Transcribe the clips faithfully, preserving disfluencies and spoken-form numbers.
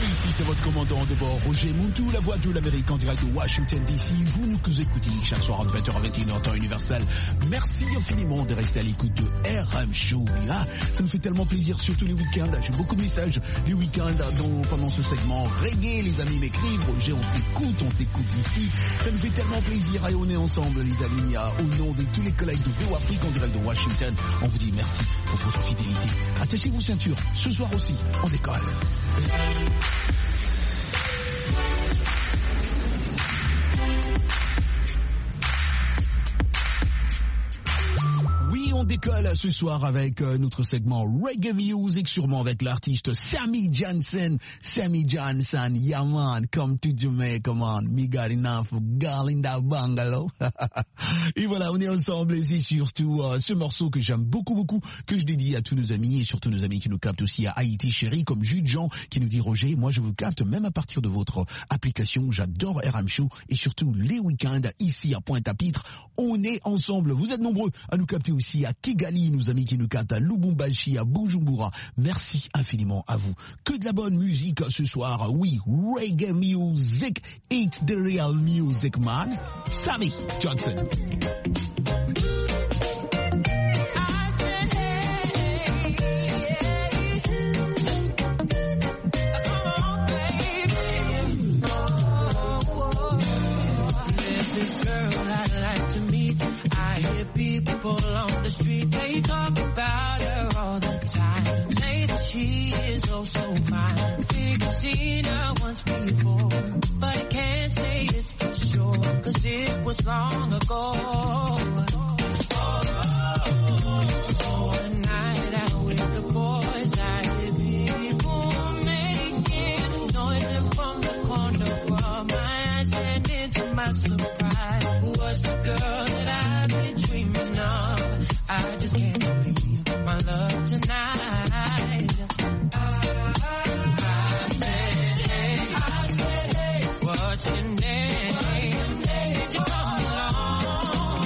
ici c'est votre commandant de bord, Roger Montou, la voix de l'Amérique en direct de Washington D C. Vous nous écoutez chaque soir entre vingt heures à vingt et une heures temps universel. Merci infiniment de rester à l'écoute de R M Show. Ah, ça me fait tellement plaisir, surtout les week-ends. J'ai beaucoup de messages les week-ends dont, pendant ce segment reggae. Les amis m'écrivent, Roger, on t'écoute, on t'écoute ici. Ça me fait tellement plaisir et on est ensemble les amis. Au nom de tous les collègues de V O Afrique en direct de Washington, on vous dit merci pour votre fidélité. Attachez vos ceintures, ce soir aussi, on décolle. Oui, on décolle ce soir avec euh, notre segment Reggae Music, sûrement avec l'artiste Sammy Johnson. Sammy Johnson, yeah man, come to Jamaica man, me got enough girl in that bungalow. Et voilà, on est ensemble et c'est surtout euh, ce morceau que j'aime beaucoup beaucoup, que je dédie à tous nos amis et surtout nos amis qui nous captent aussi à Haïti chérie, comme Jude Jean qui nous dit Roger, moi je vous capte même à partir de votre application, j'adore R M Show et surtout les week-ends ici à Pointe-à-Pitre, on est ensemble, vous êtes nombreux à nous capter aussi à Kigali, nos amis qui nous captent à Lubumbashi, à Bujumbura. Merci infiniment à vous. Que de la bonne musique ce soir. Oui, reggae music, it's the real music man. Sammy Johnson. People on the street, they talk about her all the time. Say that she is oh so fine. Think I've seen her once before, but I can't say it's for sure, cause it was long ago. So one night out with the boys, I hear people making noise, and from the corner of my eyes, and into my surprise, was the girl that I've been dreaming of. I just can't believe my love tonight. I, I said, hey, I said, hey, what's your name? Did you come along?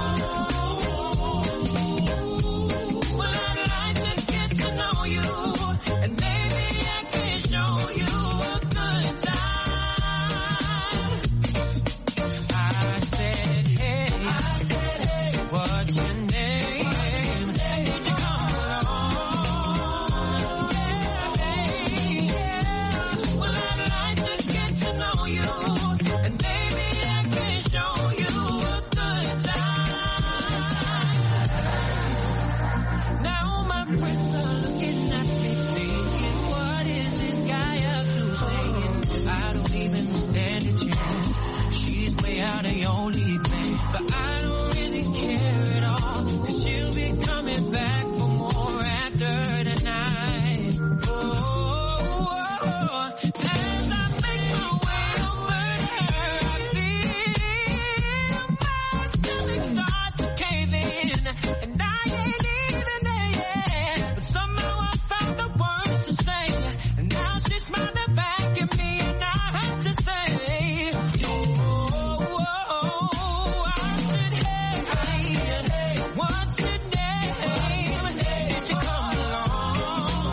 Well, I'd like to get to know you, and maybe I can show you a good time. I said, hey, I said, hey, what's your name? Did you come along? Hey, yeah. Well, I'd like to get to know you, and maybe I can show you a good time. Now my friends are looking at me thinking, what is this guy up to saying? I don't even stand a chance. She's way out of your league, man. But I don't really care at all, cause she'll be coming back for more after tonight. Oh, oh, oh. As I make my way over her, I feel my stomach start to cave in, and I ain't even there yet, but somehow I found the words to say, and now she's smiling back at me, and I have to say, oh, oh, oh, I said, hey, hey, hey, what's your name? Did you come along?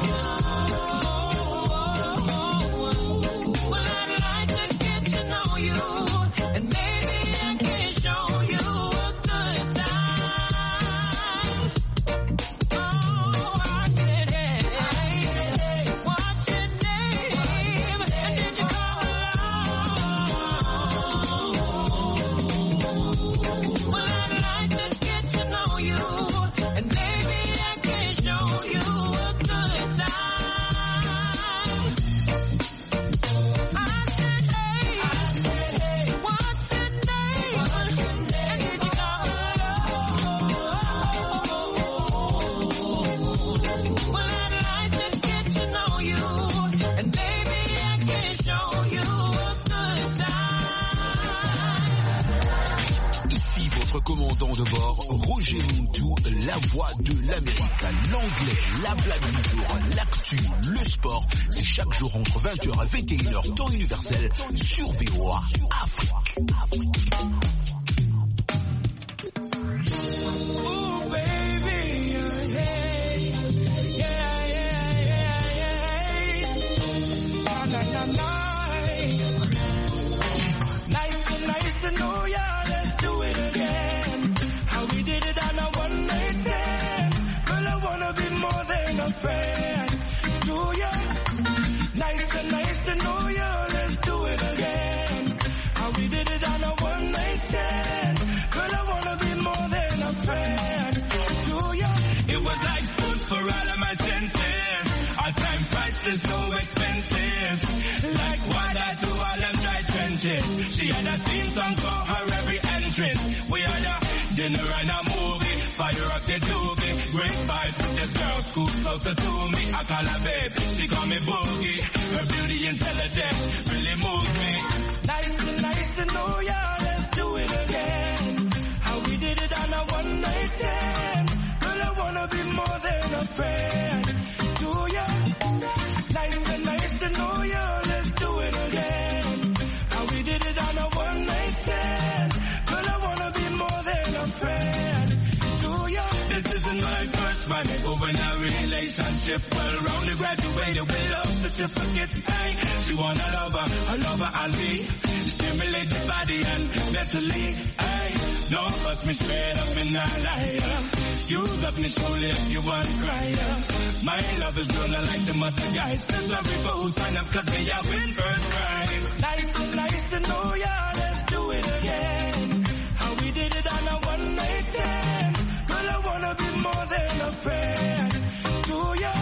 Well, I'd like to get to know you, and maybe I can show you a good time. Oh, I said, hey, hey, what's your name? Did you come along? Well, I'd like to get to know you, and maybe I can show you a good time. I said, hey, I said, hey, what's your name? What's your name? Did you come along? Well, I'd like to get to know you, and maybe I can show you a good time. Ici votre commandant de bord, Roger Montou, la voix de l'Amérique, l'anglais, la blague du jour, l'actu, le sport, c'est chaque jour entre vingt heures et vingt et une heures temps universel sur V O A Afrique. Ooh, baby, yeah, yeah, yeah, yeah, yeah. Na, na, na, night. Nice to, nice to know ya, let's do it again. How we did it on a one night stand. Girl, I wanna be more than a friend. Do ya? Nice to, nice to know ya, let's do it again. How we did it on a one night stand. Girl, I wanna be more than a friend. Do ya? It was like food for all of my senses. Our time prices so expensive. Like water to all them dry trenches. She had a theme song for her every entrance. We had a dinner and a movie. Fire up the doobie. Great vibes with this girl scoop closer to me. I call her babe, she call me Boogie. Her beauty intelligence really moves me. Nice to, nice to know ya, let's do it again. How we did it on a one night stand. Girl, I wanna be more than a friend. Do ya? Nice to, nice to know ya, let's do it again. How we did it on a one night stand. Girl, I wanna be more than a friend. Do ya? This isn't my first one. Over in a relationship. Well, round the graduated with love certificates. Hey, she want a lover, a lover and me. Stimulate the body and mentally. Hey, don't fuss me straight up in a liar. You love me slowly if you want to cry. My love is real, I like the other guys. Cause love we both sign up cause they have win first prize. Nice to, nice to know ya, let's do it again. How we did it on a one night stand. Girl, I wanna be more than a friend. Do ya?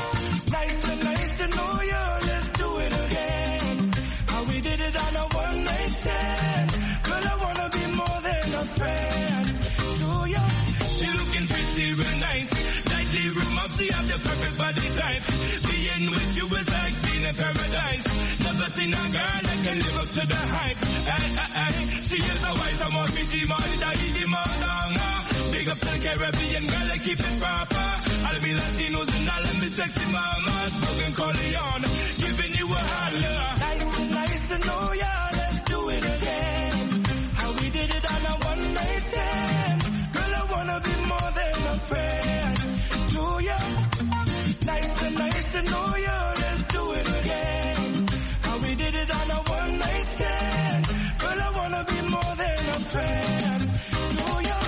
Nice to, nice to know ya, let's do it again. How we did it on a one night stand. Girl, I wanna be more than a friend. Do ya? She looking pretty real nice. Like the room of she have the perfect body type. Being with you is like being in paradise. Never seen a girl that can live up to the hype. Hey, hey, hey. She is a white, I'm on pretty money, that easy mother. Big up to the Caribbean girl, I keep it proper. I'll be Latinos and all of me sexy mamas. Smoking Corleone, giving you a holler. Nice to, nice to know ya, let's do it again. How we did it on a one night stand. Girl, I wanna be more than a friend. Do ya? Nice to, nice to know ya, let's do it again. How we did it on a one night stand. Girl, I wanna be more than a friend. Do ya?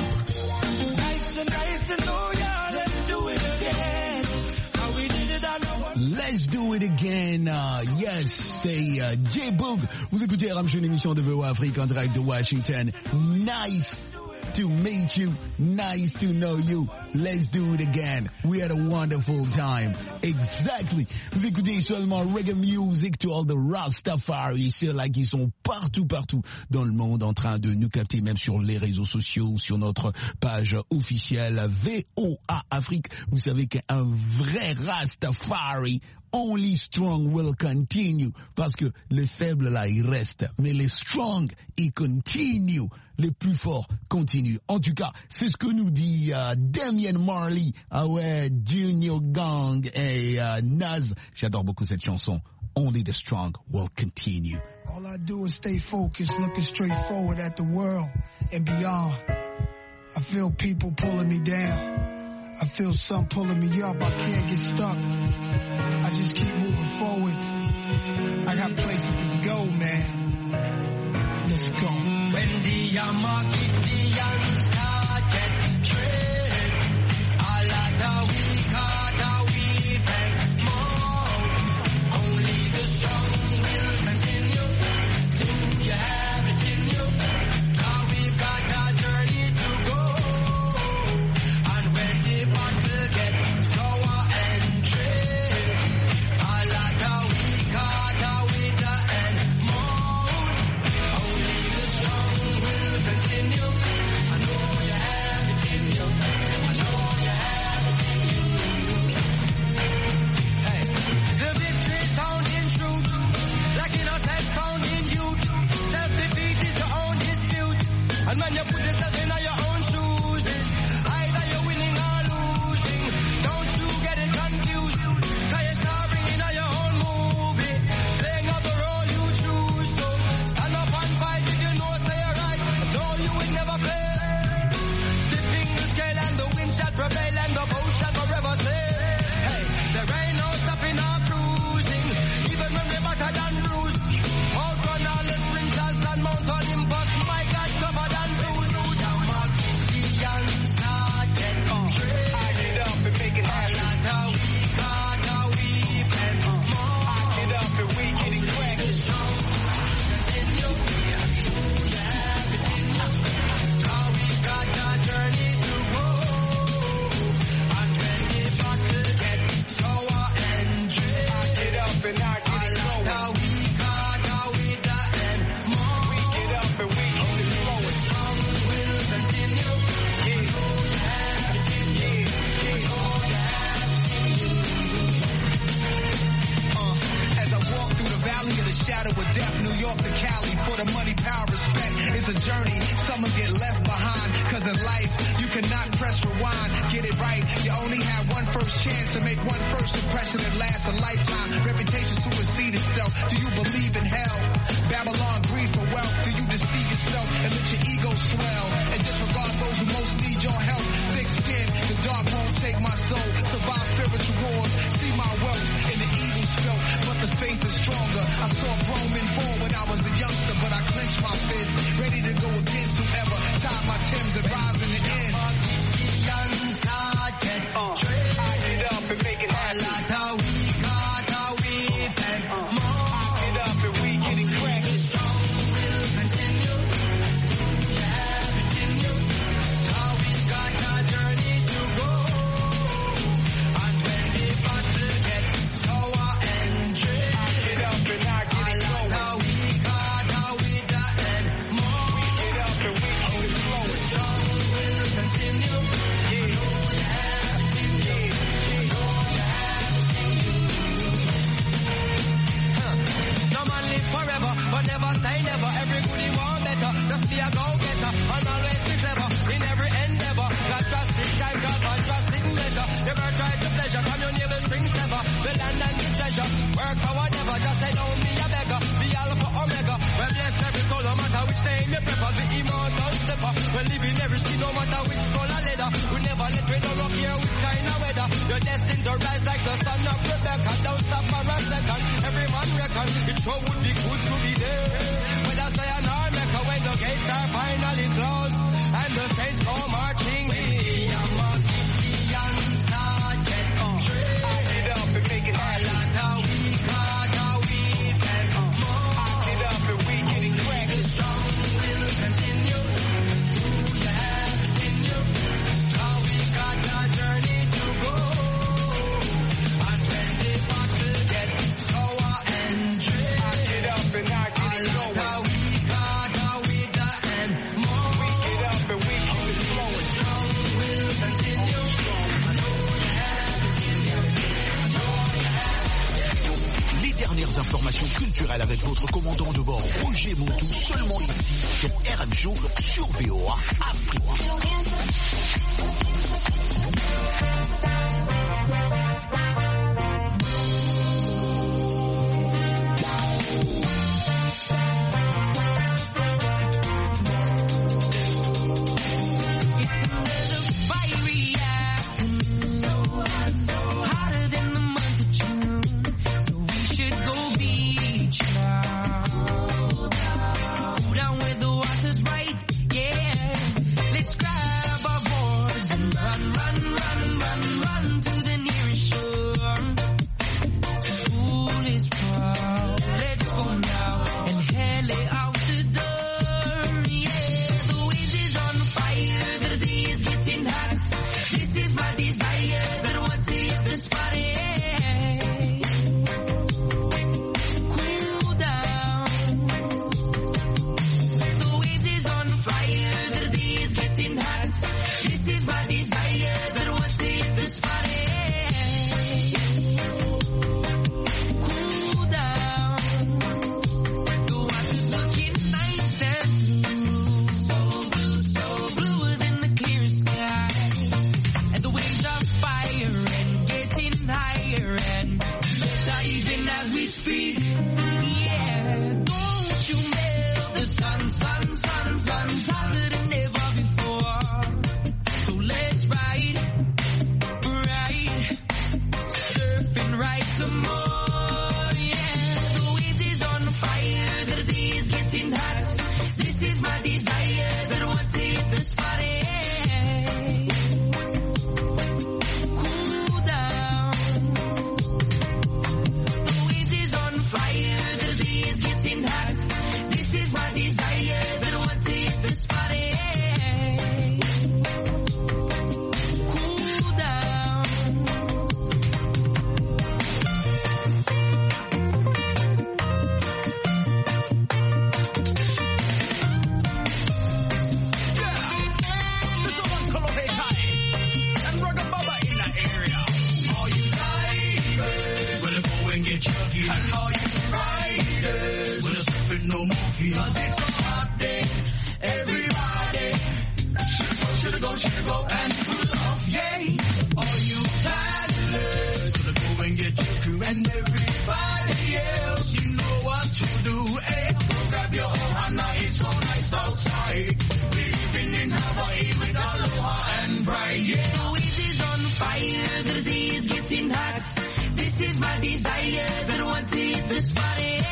Nice to, nice to know ya, let's do it again. How we did it on a one. Let's do it again. Uh, yes, c'est uh, J-Boog. Vous écoutez Ramshow, une émission de V O Afrique en direct de Washington. Nice to meet you. Nice to know you. Let's do it again. We had a wonderful time. Exactly. Vous écoutez seulement reggae music to all the Rastafari. C'est là qu'ils sont partout, partout dans le monde en train de nous capter, même sur les réseaux sociaux, sur notre page officielle V O A Afrique. Vous savez qu'un vrai Rastafari, only strong will continue. Parce que les faibles là, ils restent. Mais les strong, ils continuent. Les plus forts continuent. En tout cas, c'est ce que nous dit uh, Damian Marley, ah ouais, Junior Gang et uh, Nas. J'adore beaucoup cette chanson. Only the strong will continue. All I do is stay focused, looking straight forward at the world and beyond. I feel people pulling me down. I feel some pulling me up. I can't get stuck. I just keep moving forward. I got places to go, man. Let's go. When the Yamagidians started trade, all of the weak are the weak and more. Only the strong will continue. Do you have it in you? Now we've got a journey to go. And when the battle gets sour and trade, all of the weak are the weaker and more. Only the strong will continue. Alata, we got out with the end more. We get up and we keep it flowing. Song will continue. Yeah, yeah, yeah. Uh, as I walk through the valley of the shadow of death, New York to Cali, for the money, power, respect, it's a journey. Some will get left behind, cause in life, you cannot press rewind. Get it right, you only have one first chance to make one first impression that lasts a lifetime. Reputation supersedes itself. Do you believe in hell? Babylon, greed for wealth. Do you deceive yourself and let your ego swell? And disregard those who most need your help. Thick skin, the dark won't take my soul. Survive spiritual wars, see my wealth in the evil scope. But the faith is stronger. I saw grown men fall when I was a youngster, but I clenched my fist, ready to go against whoever tied my Timbs and rise in the end. Uh, get up and make it happen. Uh, get up and we get it cracking. Song will continue. Yeah, continue. How we got a journey to go. And when the battle gets sour and dreary, get up and I get it going. We got out with the end more. We get up and we keep it flowing. Song will continue. Yeah. Forever, but never say never. Every goodie want better. Just be a go-getter and always be clever in every endeavor. God trust in time, God man trust in measure. Never try to pleasure, come your near the strings ever. The land and the treasure. Work for whatever, just say don't be a beggar. Be alpha omega. Well bless every soul, no matter which name you prefer. The immortal stepper. Well live in every skin, no matter which skull or leather. We never let rain or rock here which kind of weather. You're destined to rise like the sun of Rebecca. Don't stop for a second. Every man reckon it sure would be good to be there. But I say an arm maker when the gates are finally closed and the saints go marching in. I'm a Gideon Sergeant. Get up and make it happen. Alata, we got out with them more. Get up and we get it cracking. The song will continue. Yeah, continue. How we got a journey to go. And when the battle gets sour and dreary, get up and I get it going. We got out with the end more. We get up and we keep it flowing. Song will continue. Les dernières informations culturelles avec votre commandant de bord, Roger Montou, seulement ici, sur R M Show, sur V O A Afrique. Getting hot. And all you riders, when you're surfing no more feet, 'cause it's a hot day. Everybody, should go, should go, should go, and pull off, yay. All you paddlers, gonna go and get your crew, and everybody else, you know what to do. Hey, go grab your ohana, it's so nice outside. Living in Hawaii with aloha and pride, yeah. The wind is on fire, the day is getting hot. This is my desire, that I want to hit this party.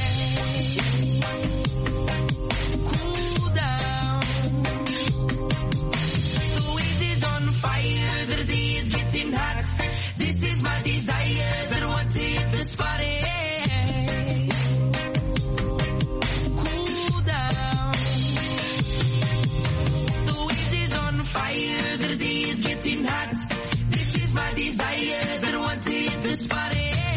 Cool down. The wind is on fire, the day is getting hot. This is my desire, that I want to hit this party. Cool down. The wind is on fire, the day is getting hot. This is my desire, that I want to hit this party.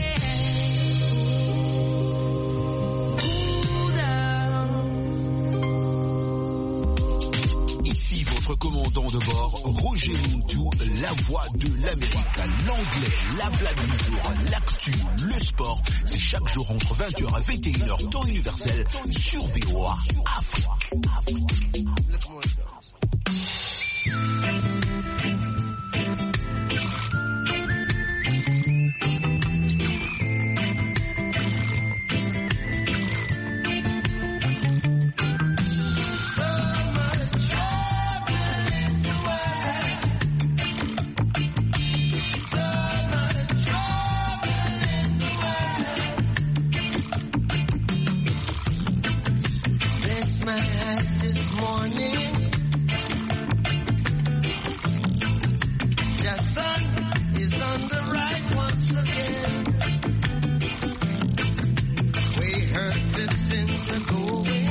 Ici votre commandant de bord, Roger Muntu, la voix de l'Amérique, l'anglais, la blague du jour, l'actu, le sport, c'est chaque jour entre vingt heures et vingt et une heures temps universel sur V O A Afrique. Bless my eyes this morning. The sun is on the rise once again. We heard that things are going.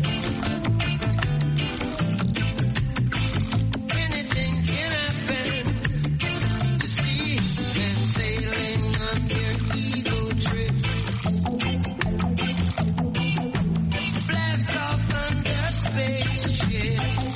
Anything can happen. You see, they're sailing on their ego trip. Blast off on the spaceship.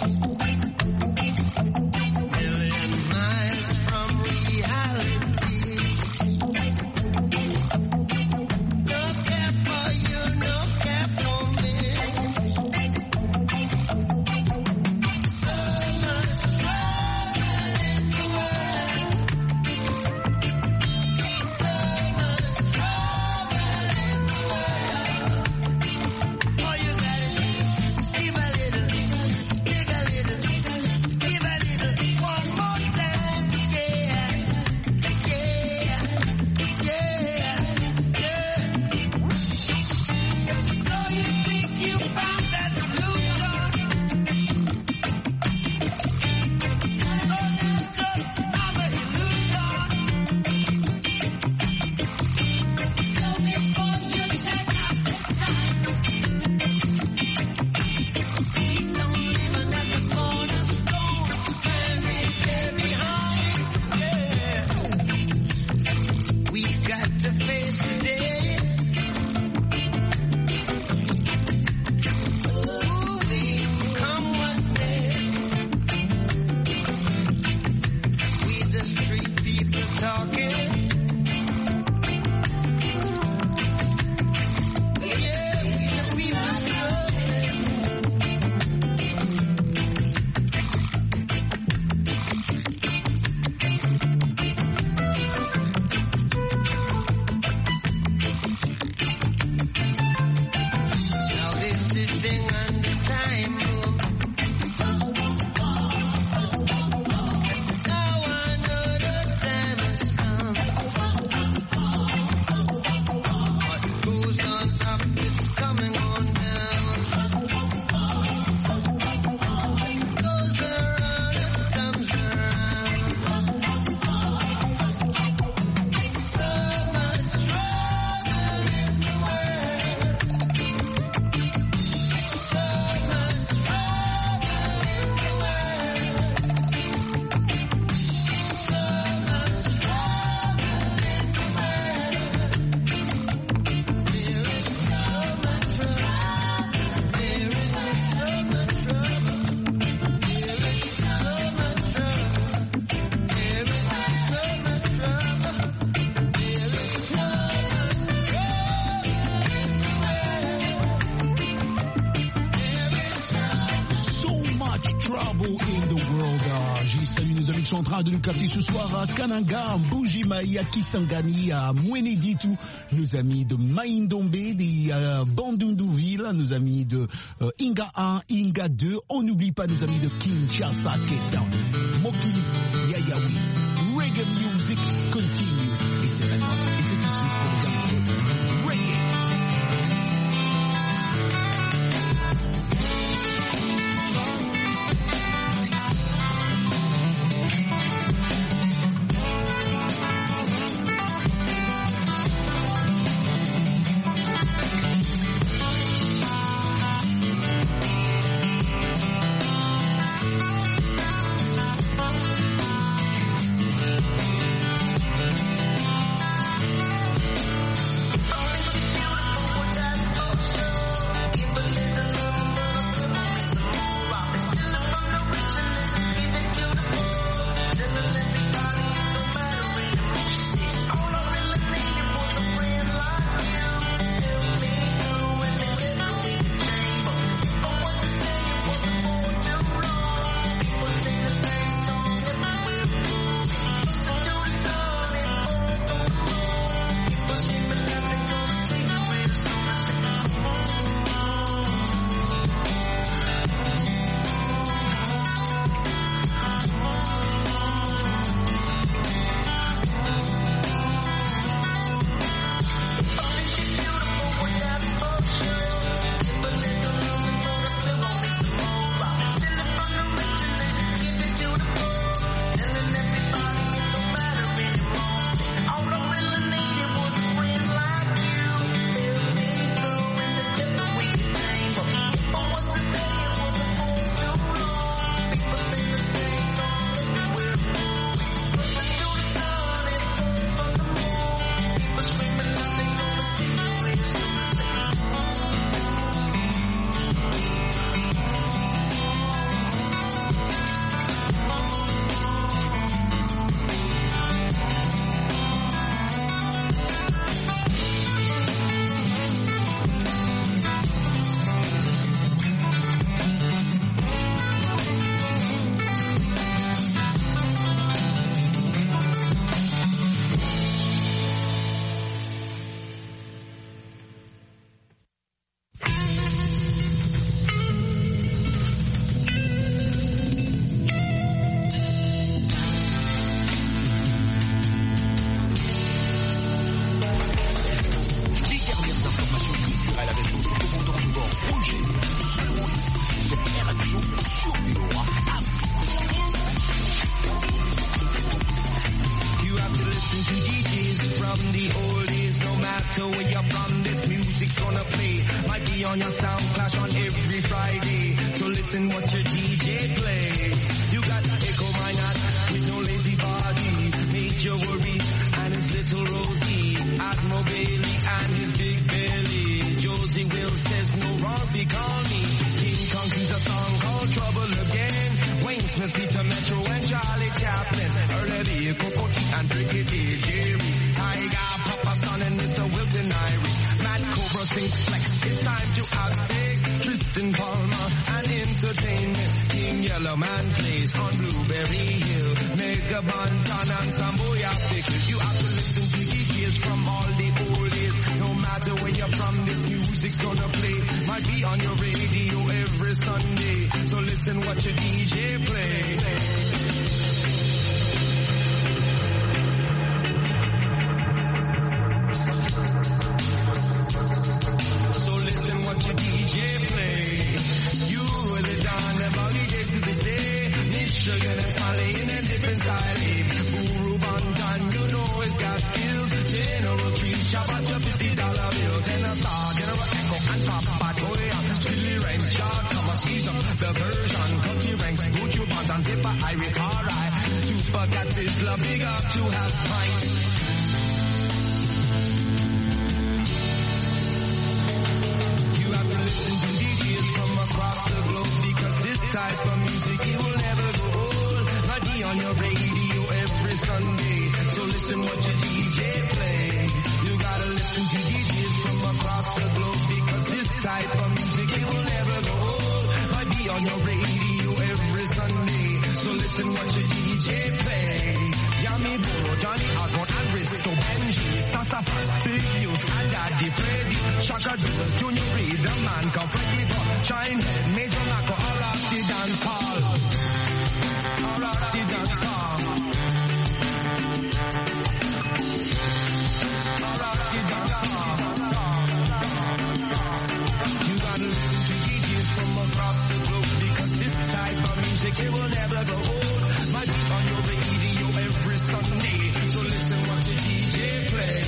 sont en train de nous capter ce soir à Kananga, Mbujimai, Kisangani, à Mweneditu, nos amis de Maïndombe, des euh, Bandundouville, nos amis de euh, Inga un, Inga deux. On n'oublie pas nos amis de Kinshasa, Cape Town, Mokili, Yayawi. Reggae music continue. Et c'est maintenant, et c'est tout de suite pour les amis de Reggae. On your sound clash on every Friday. So listen what your D J plays. You got Echo Minot with no lazy body, Major Worries and his little Rosie, Admiral Bailey and his big belly. Josie Will says no wrong, they call me King Kong. Sings a song called Trouble Again. Wayne Smith, Peter Metro and Charlie Chaplin, Early Coco and Brigadier Jerry, Tiger, Papa Son and Mister Wilton Irie, Matt Cobra sings Flex. It's time to have sex. Tristan Palmer and entertainment. King Yellowman plays on Blueberry Hill. Mega Bantan and Samboya Pickles. You have to listen to D Js from all the oldies. No matter where you're from, this music's gonna play. Might be on your radio every Sunday. So listen what your D J play. The version, country ranks, good you want and zipper, I recall right. Super cats is love, big up to have fine. You have to listen to D Js from across the globe, because this type of music, it will never go old. Might be on your radio every Sunday, so listen what your D J play. You gotta listen to D Js from across the globe, because this type of music, it will never go old. On your radio every Sunday, so listen what you need. J play. Yami Boro, Johnny Osborne and Bristow, Benji, Sassafras, Big News, and Daddy Freddy, Shaka Jules, Junior Reed, the man come Frankie Bob, Shinehead, Major Marco, all of the dance hall. All of the dance hall. All of the dance hall. You gotta listen to D Js from across the globe because this type of music, it will never go old. My beat on your radio every Sunday, so listen what the D J play.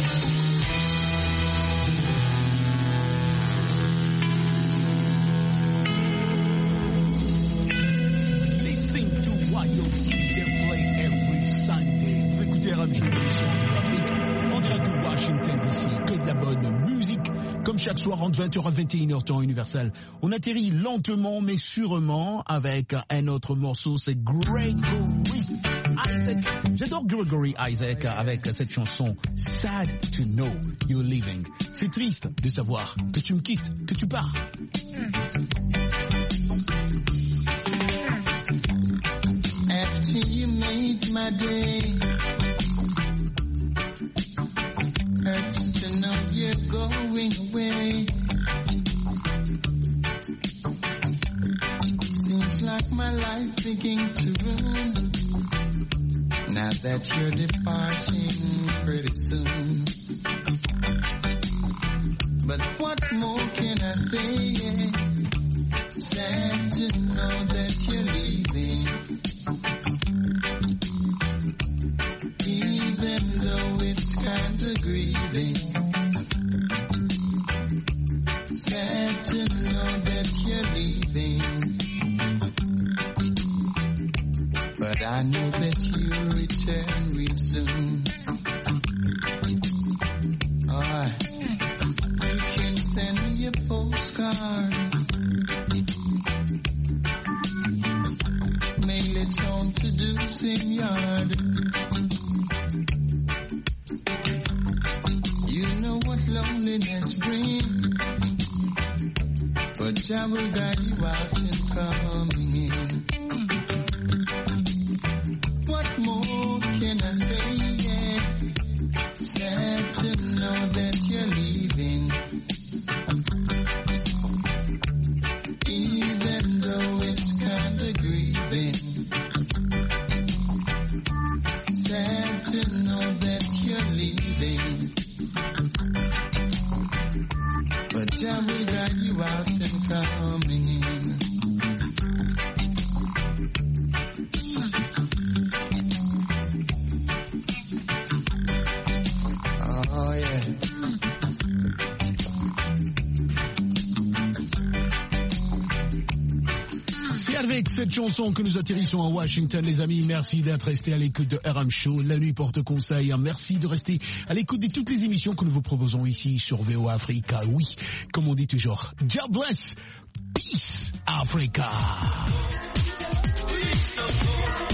Listen to what your D J play every Sunday. Vous écoutez R M Show, l'émission de l'Afrique, en direct de Washington D C, que de la bonne musique. Comme chaque soir entre vingt heures et vingt et une heures temps universel, on atterrit lentement mais sûrement avec un autre morceau, c'est Gregory Isaac. J'adore Gregory Isaac avec cette chanson Sad to Know You're Leaving. C'est triste de savoir que tu me quittes, que tu pars. After you made my day, hurts to know you're going away. Seems like my life begin to ruin now that you're departing pretty soon. But what more can I say? Sad to know that you're leaving, even though it's kinda grieving. Sad to know that you're leaving, but I know that you'll return real soon. Alright, you can send me a postcard, mail it home to Deucing Yard. You know what loneliness brings, but I will guide you out and coming in. What more can I say? Yeah. Sad to know that you're leaving, even though it's kinda grieving. Sad to know that you're leaving, but I will guide you out and coming in. Oh yeah. C'est avec cette chanson que nous atterrissons à Washington, les amis. Merci d'être restés à l'écoute de R M Show. La nuit porte conseil. Merci de rester à l'écoute de toutes les émissions que nous vous proposons ici sur V O Africa. Oui, comme on dit toujours, God bless, peace, Africa. Please don't go.